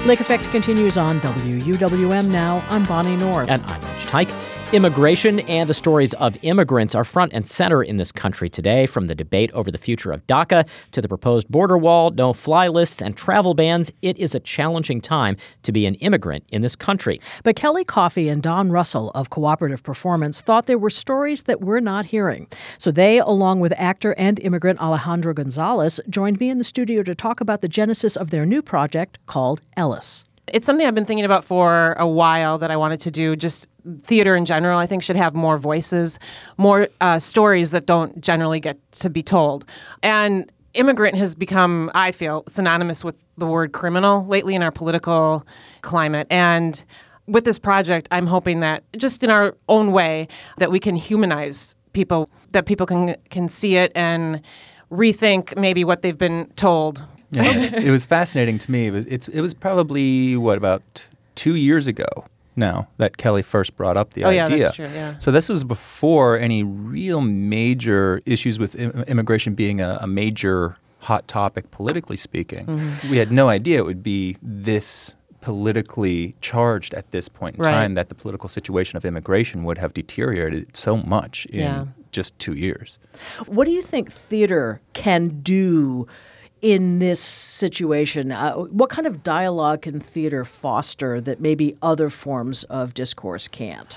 Lake Effect continues on WUWM now. I'm Bonnie North. And I'm Mitch Tyke. Immigration and the stories of immigrants are front and center in this country today, from the debate over the future of DACA to the proposed border wall, no-fly lists, and travel bans. It is a challenging time to be an immigrant in this country. But Kelly Coffey and Don Russell of Cooperative Performance thought there were stories that we're not hearing. So they, along with actor and immigrant Alejandra Gonzalez, joined me in the studio to talk about the genesis of their new project called Ellis. It's something I've been thinking about for a while that I wanted to do. Just theater in general, I think, should have more voices, more stories that don't generally get to be told. And immigrant has become, I feel, synonymous with the word criminal lately in our political climate. And with this project, I'm hoping that just in our own way that we can humanize people, that people can see it and rethink maybe what they've been told. Yeah, it was fascinating to me. It was probably, about 2 years ago now that Kelly first brought up the idea. Yeah, that's true, yeah. So this was before any real major issues with immigration being a major hot topic, politically speaking. Mm-hmm. We had no idea it would be this politically charged at this point in time, that the political situation of immigration would have deteriorated so much in just 2 years. What do you think theater can do in this situation? What kind of dialogue can theater foster that maybe other forms of discourse can't?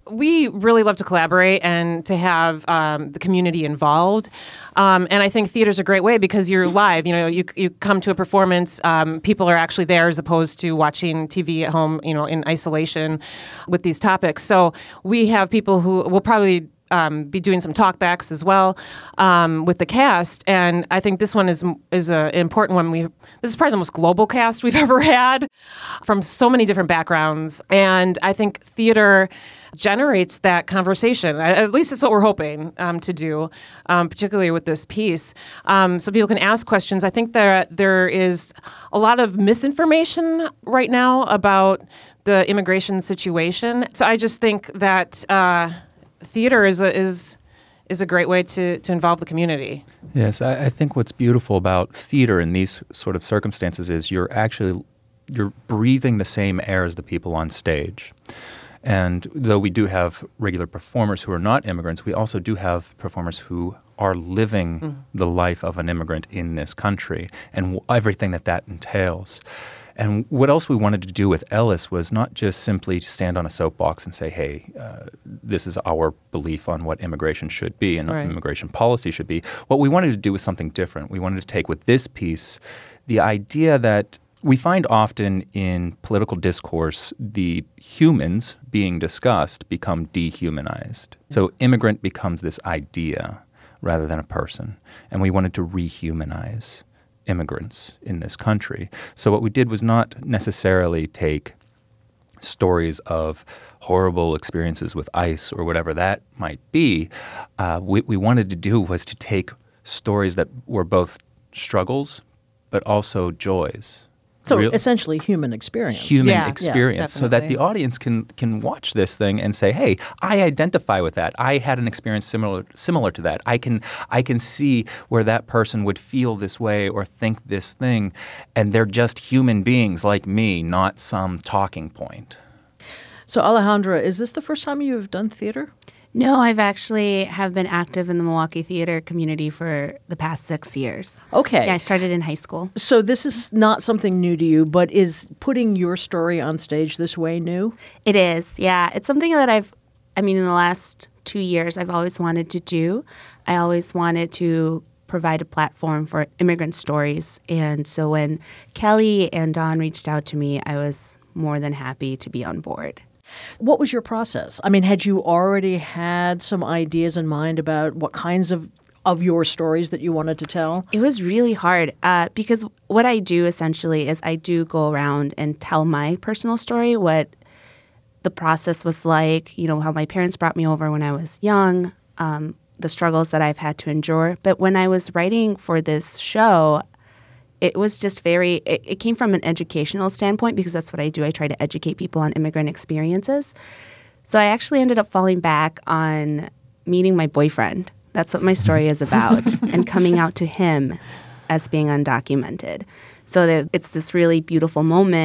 We really love to collaborate and to have the community involved. And I think theater's a great way because you're live. You come to a performance, people are actually there as opposed to watching TV at home, in isolation with these topics. So we have people who will probably be doing some talkbacks as well with the cast, and I think this one is an important one. This is probably the most global cast we've ever had, from so many different backgrounds, and I think theater generates that conversation. At least it's what we're hoping to do, particularly with this piece, so people can ask questions. I think that there is a lot of misinformation right now about the immigration situation, so I just think that theater is a great way to involve the community. Yes, I think what's beautiful about theater in these sort of circumstances is you're breathing the same air as the people on stage. And though we do have regular performers who are not immigrants, we also do have performers who are living the life of an immigrant in this country and everything that entails. And what else we wanted to do with Ellis was not just simply stand on a soapbox and say, hey, this is our belief on what immigration should be and immigration policy should be. What we wanted to do was something different. We wanted to take with this piece the idea that we find often in political discourse, the humans being discussed become dehumanized. So immigrant becomes this idea rather than a person. And we wanted to rehumanize immigrants in this country. So what we did was not necessarily take stories of horrible experiences with ICE or whatever that might be. What we wanted to do was to take stories that were both struggles but also joys. So essentially human experience. Experience, so that the audience can watch this thing and say, hey, I identify with that. I had an experience similar to that. I can see where that person would feel this way or think this thing, and they're just human beings like me, not some talking point. So Alejandra, is this the first time you've done theater? No, I've actually have been active in the Milwaukee theater community for the past 6 years. Okay. Yeah, I started in high school. So this is not something new to you, but is putting your story on stage this way new? It is, yeah. It's something that in the last 2 years, I've always wanted to do. I always wanted to provide a platform for immigrant stories. And so when Kelly and Don reached out to me, I was more than happy to be on board. What was your process? I mean, had you already had some ideas in mind about what kinds of your stories that you wanted to tell? It was really hard because what I do essentially is I do go around and tell my personal story, what the process was like, how my parents brought me over when I was young, the struggles that I've had to endure. But when I was writing for this show, it was just it came from an educational standpoint because that's what I do. I try to educate people on immigrant experiences. So I actually ended up falling back on meeting my boyfriend. That's what my story is about, and coming out to him as being undocumented. So that it's this really beautiful moment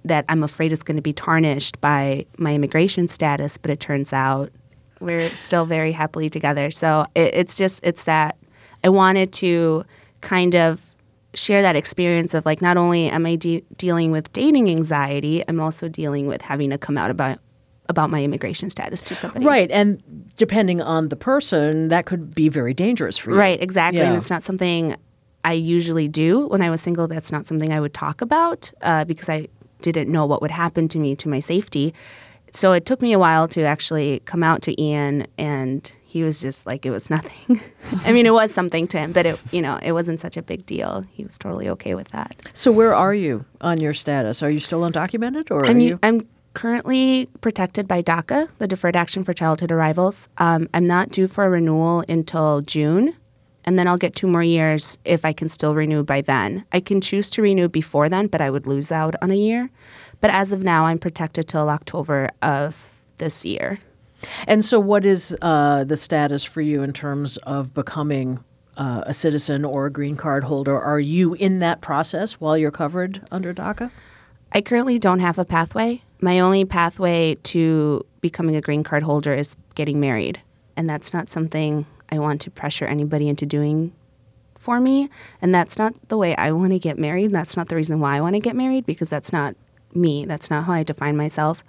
that I'm afraid is going to be tarnished by my immigration status, but it turns out we're still very happily together. So it's that I wanted to kind of share that experience of like, not only am I dealing with dating anxiety, I'm also dealing with having to come out about my immigration status to somebody. Right. And depending on the person, that could be very dangerous for you. Right, exactly. Yeah. And it's not something I usually do. When I was single, that's not something I would talk about because I didn't know what would happen to me, to my safety. So it took me a while to actually come out to Ian, and he was just like, it was nothing. I mean, it was something to him, but it wasn't such a big deal. He was totally okay with that. So where are you on your status? Are you still undocumented, or are you? I'm currently protected by DACA, the Deferred Action for Childhood Arrivals. I'm not due for a renewal until June, and then I'll get 2 more years if I can still renew by then. I can choose to renew before then, but I would lose out on a year. But as of now, I'm protected till October of this year. And so what is the status for you in terms of becoming a citizen or a green card holder? Are you in that process while you're covered under DACA? I currently don't have a pathway. My only pathway to becoming a green card holder is getting married. And that's not something I want to pressure anybody into doing for me. And that's not the way I want to get married. That's not the reason why I want to get married, because that's not me. That's not how I define myself.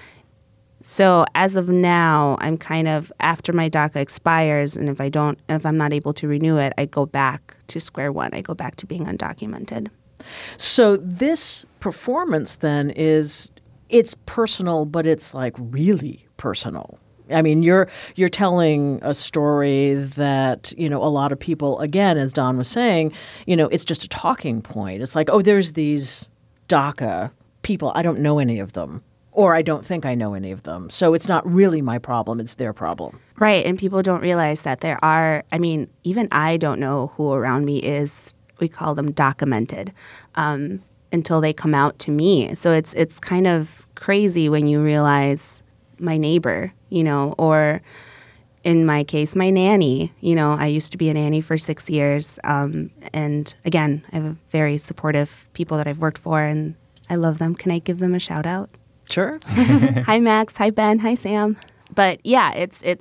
So as of now, I'm kind of, after my DACA expires, and if I'm not able to renew it, I go back to square one. I go back to being undocumented. So this performance then it's personal, but it's like really personal. I mean, you're telling a story that, a lot of people, again, as Don was saying, it's just a talking point. It's like, oh, there's these DACA people. I don't know any of them, or I don't think I know any of them. So it's not really my problem. It's their problem. Right. And people don't realize that there are, even I don't know who around me is, we call them documented, until they come out to me. So it's kind of crazy when you realize my neighbor, or in my case, my nanny. I used to be a nanny for 6 years. And again, I have very supportive people that I've worked for, and I love them. Can I give them a shout out? Sure. Hi, Max. Hi, Ben. Hi, Sam. But yeah,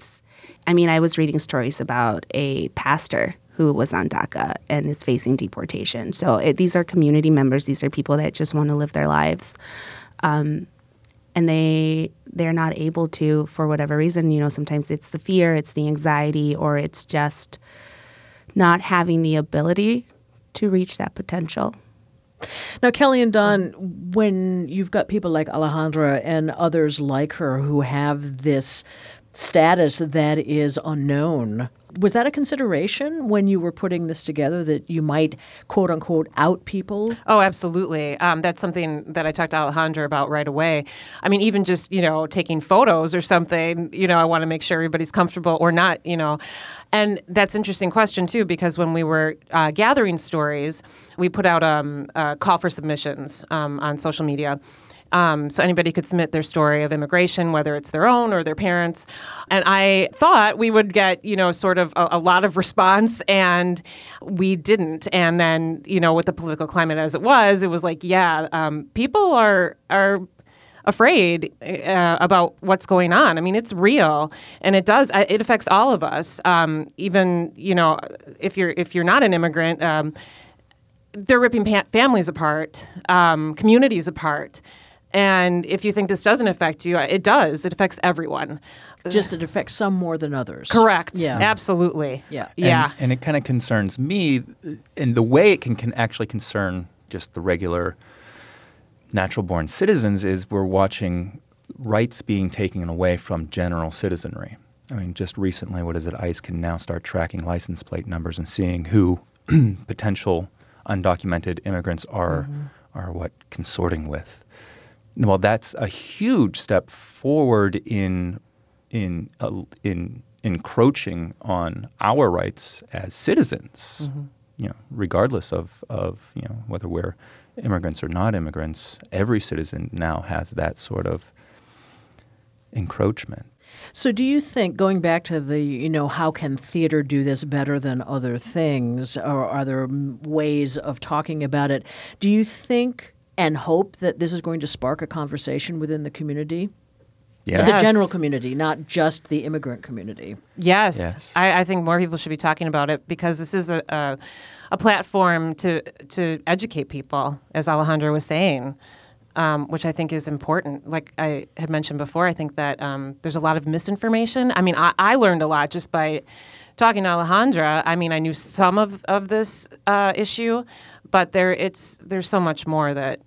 I was reading stories about a pastor who was on DACA and is facing deportation. So these are community members. These are people that just want to live their lives. And they're not able to, for whatever reason. Sometimes it's the fear, it's the anxiety, or it's just not having the ability to reach that potential. Now, Kelly and Don, when you've got people like Alejandra and others like her who have this status that is unknown, was that a consideration when you were putting this together, that you might, quote unquote, out people? Oh, absolutely. That's something that I talked to Alejandra about right away. Even just, taking photos or something, I want to make sure everybody's comfortable or not, And that's an interesting question, too, because when we were gathering stories, we put out a call for submissions on social media. So anybody could submit their story of immigration, whether it's their own or their parents. And I thought we would get, sort of a lot of response, and we didn't. And then, with the political climate as it was like, people are afraid about what's going on. It's real, and it affects all of us. Even, if you're not an immigrant, they're ripping families apart, communities apart. And if you think this doesn't affect you, it does. It affects everyone. Just it affects some more than others. Correct. Yeah. Absolutely. Yeah. Yeah. And it kind of concerns me in the way it can actually concern just the regular natural-born citizens is we're watching rights being taken away from general citizenry. Just recently, ICE can now start tracking license plate numbers and seeing who potential undocumented immigrants are consorting with. Well, that's a huge step forward in encroaching on our rights as citizens. Regardless of whether we're immigrants or not immigrants, every citizen now has that sort of encroachment. So do you think, going back to the, how can theater do this better than other things, or are there ways of talking about it? Do you think and hope that this is going to spark a conversation within the community? Yes. The general community, not just the immigrant community. Yes. I think more people should be talking about it because this is a platform to educate people, as Alejandra was saying, which I think is important. Like I had mentioned before, I think that there's a lot of misinformation. I mean, I learned a lot just by talking to Alejandra. I mean, I knew some of this issue, but there's so much more that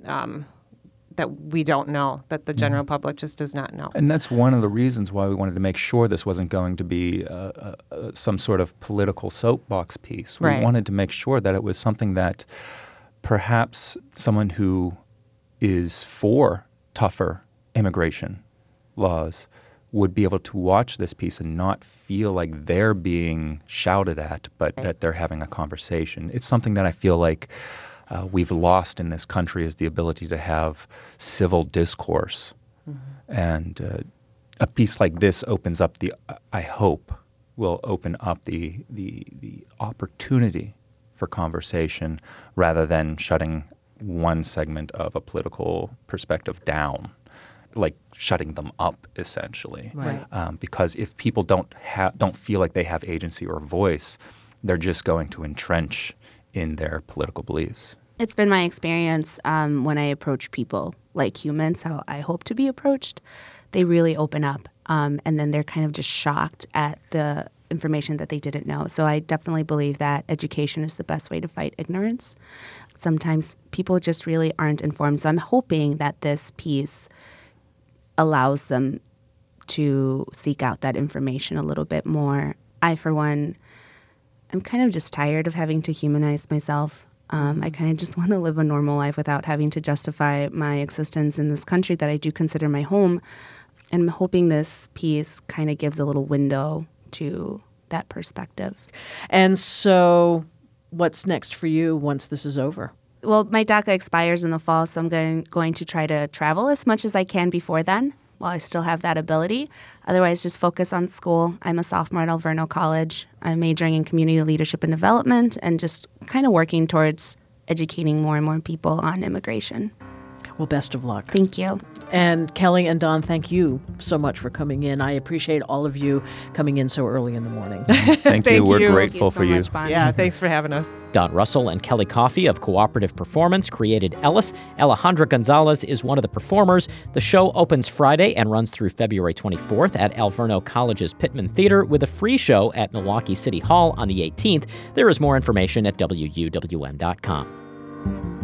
we don't know, that the general public just does not know. And that's one of the reasons why we wanted to make sure this wasn't going to be some sort of political soapbox piece. We wanted to make sure that it was something that perhaps someone who is for tougher immigration laws would be able to watch this piece and not feel like they're being shouted at, but that they're having a conversation. It's something that I feel like we've lost in this country, is the ability to have civil discourse. And a piece like this opens up I hope will open up the opportunity for conversation rather than shutting one segment of a political perspective down, like shutting them up essentially. Right. Because if people don't feel like they have agency or voice, they're just going to entrench in their political beliefs. It's been my experience when I approach people like humans, how I hope to be approached. They really open up, and then they're kind of just shocked at the information that they didn't know. So I definitely believe that education is the best way to fight ignorance. Sometimes people just really aren't informed. So I'm hoping that this piece allows them to seek out that information a little bit more. I, for one, I'm kind of just tired of having to humanize myself. I kind of just want to live a normal life without having to justify my existence in this country that I do consider my home. And I'm hoping this piece kind of gives a little window to that perspective. And so what's next for you once this is over? Well, my DACA expires in the fall, so I'm going to try to travel as much as I can before then, while I still have that ability. Otherwise, just focus on school. I'm a sophomore at Alverno College. I'm majoring in community leadership and development and just kind of working towards educating more and more people on immigration. Well, best of luck. Thank you. And Kelly and Don, thank you so much for coming in. I appreciate all of you coming in so early in the morning. Thank you. We're grateful for you. Thank you so much, Bonnie. Yeah, thanks for having us. Don Russell and Kelly Coffey of Cooperative Performance created Ellis. Alejandra Gonzalez is one of the performers. The show opens Friday and runs through February 24th at Alverno College's Pittman Theater with a free show at Milwaukee City Hall on the 18th. There is more information at WUWM.com.